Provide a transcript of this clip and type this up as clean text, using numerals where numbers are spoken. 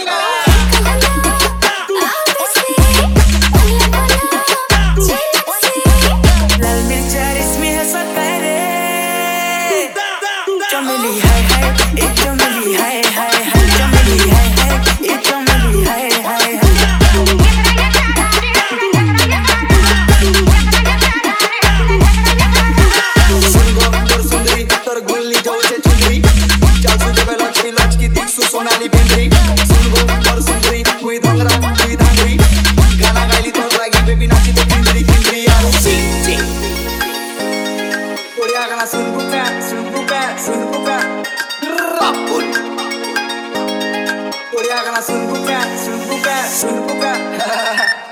लाल मिर्चा रेशमी है सतारे चमेली हाय हाय एक चमेली हाय हाय हाय चमेली हाय हाय एक चमेली हाय हाय हाय सुंदरी तर गुल्ली जाऊचे चुंदरी चालसू जबे लचकी लचकी दिखसू सोनाली पेंद्री सुनगो तर सुंदरी हुई धंगरा हुई धांगरी गाना गायली तर लागी बेबी नाची तो किंदरी किंदरी यारो ची कोरिया गाना सुनबुका सुनबुका सुनबुका रापुल कोरिया गाना सुनबुका सुनबुका सुनबुका